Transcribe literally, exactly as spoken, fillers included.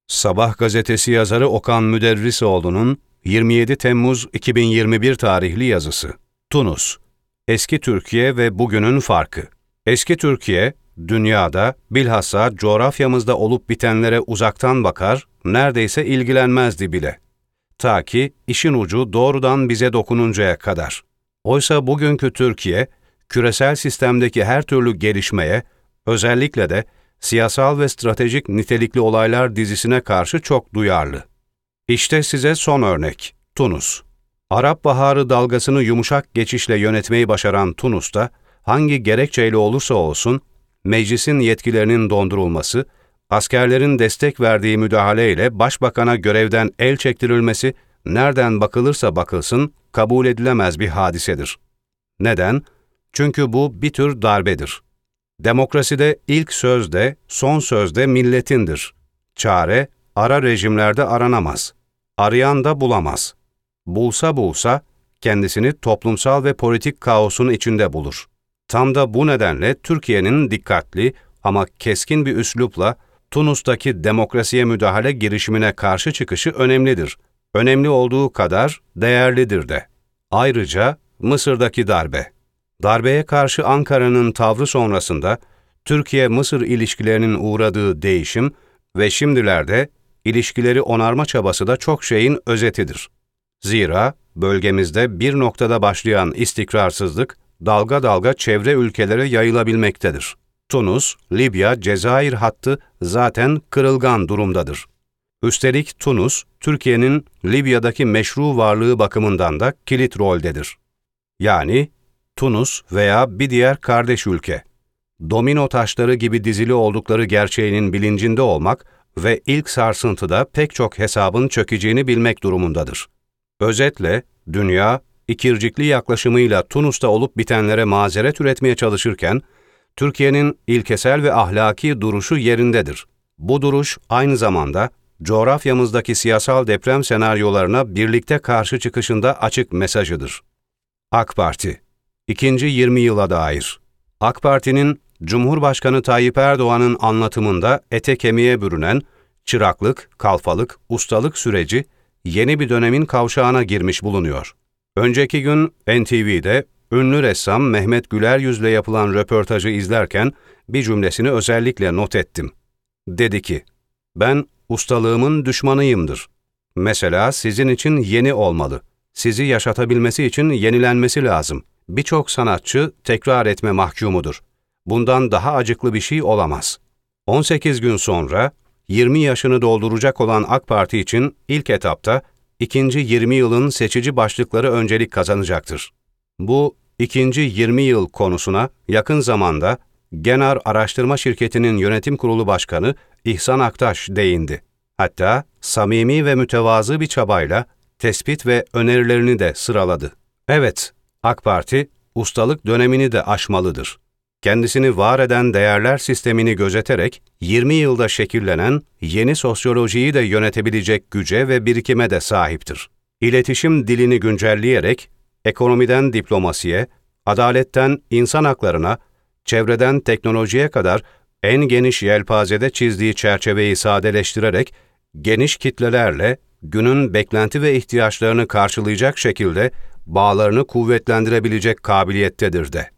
Sabah gazetesi yazarı Okan Müderrisoğlu'nun yirmi yedi Temmuz iki bin yirmi bir tarihli yazısı. Tunus, eski Türkiye ve bugünün farkı. Eski Türkiye, dünyada, bilhassa coğrafyamızda olup bitenlere uzaktan bakar, neredeyse ilgilenmezdi bile. Ta ki işin ucu doğrudan bize dokununcaya kadar. Oysa bugünkü Türkiye, küresel sistemdeki her türlü gelişmeye, özellikle de siyasal ve stratejik nitelikli olaylar dizisine karşı çok duyarlı. İşte size son örnek, Tunus. Arap Baharı dalgasını yumuşak geçişle yönetmeyi başaran Tunus'ta, hangi gerekçeyle olursa olsun, meclisin yetkilerinin dondurulması, askerlerin destek verdiği müdahaleyle başbakana görevden el çektirilmesi, nereden bakılırsa bakılsın, kabul edilemez bir hadisedir. Neden? Çünkü bu bir tür darbedir. Demokraside ilk sözde, son sözde milletindir. Çare, ara rejimlerde aranamaz. Arayan da bulamaz. Bulsa bulsa, kendisini toplumsal ve politik kaosun içinde bulur. Tam da bu nedenle Türkiye'nin dikkatli ama keskin bir üslupla Tunus'taki demokrasiye müdahale girişimine karşı çıkışı önemlidir. Önemli olduğu kadar değerlidir de. Ayrıca Mısır'daki darbe. Darbeye karşı Ankara'nın tavrı sonrasında Türkiye-Mısır ilişkilerinin uğradığı değişim ve şimdilerde ilişkileri onarma çabası da çok şeyin özetidir. Zira bölgemizde bir noktada başlayan istikrarsızlık dalga dalga çevre ülkelere yayılabilmektedir. Tunus, Libya, Cezayir hattı zaten kırılgan durumdadır. Üstelik Tunus, Türkiye'nin Libya'daki meşru varlığı bakımından da kilit roldedir. Yani Tunus veya bir diğer kardeş ülke, domino taşları gibi dizili oldukları gerçeğinin bilincinde olmak ve ilk sarsıntıda pek çok hesabın çökeceğini bilmek durumundadır. Özetle, dünya, ikircikli yaklaşımıyla Tunus'ta olup bitenlere mazeret üretmeye çalışırken, Türkiye'nin ilkesel ve ahlaki duruşu yerindedir. Bu duruş aynı zamanda coğrafyamızdaki siyasal deprem senaryolarına birlikte karşı çıkışında açık mesajıdır. AK Parti, ikinci yirmi yıla dair. AK Parti'nin Cumhurbaşkanı Tayyip Erdoğan'ın anlatımında ete kemiğe bürünen çıraklık, kalfalık, ustalık süreci yeni bir dönemin kavşağına girmiş bulunuyor. Önceki gün N T V'de ünlü ressam Mehmet Güleryüz'le yapılan röportajı izlerken bir cümlesini özellikle not ettim. Dedi ki, "Ben ustalığımın düşmanıyımdır. Mesela sizin için yeni olmalı. Sizi yaşatabilmesi için yenilenmesi lazım. Birçok sanatçı tekrar etme mahkumudur. Bundan daha acıklı bir şey olamaz." on sekiz gün sonra yirmi yaşını dolduracak olan AK Parti için ilk etapta ikinci yirmi yılın seçici başlıkları öncelik kazanacaktır. Bu ikinci yirmi yıl konusuna yakın zamanda Genar Araştırma Şirketi'nin yönetim kurulu başkanı İhsan Aktaş değindi. Hatta samimi ve mütevazı bir çabayla tespit ve önerilerini de sıraladı. Evet, AK Parti ustalık dönemini de aşmalıdır. Kendisini var eden değerler sistemini gözeterek yirmi yılda şekillenen yeni sosyolojiyi de yönetebilecek güce ve birikime de sahiptir. İletişim dilini güncelleyerek ekonomiden diplomasiye, adaletten insan haklarına, çevreden teknolojiye kadar en geniş yelpazede çizdiği çerçeveyi sadeleştirerek geniş kitlelerle günün beklenti ve ihtiyaçlarını karşılayacak şekilde bağlarını kuvvetlendirebilecek kabiliyettedir de.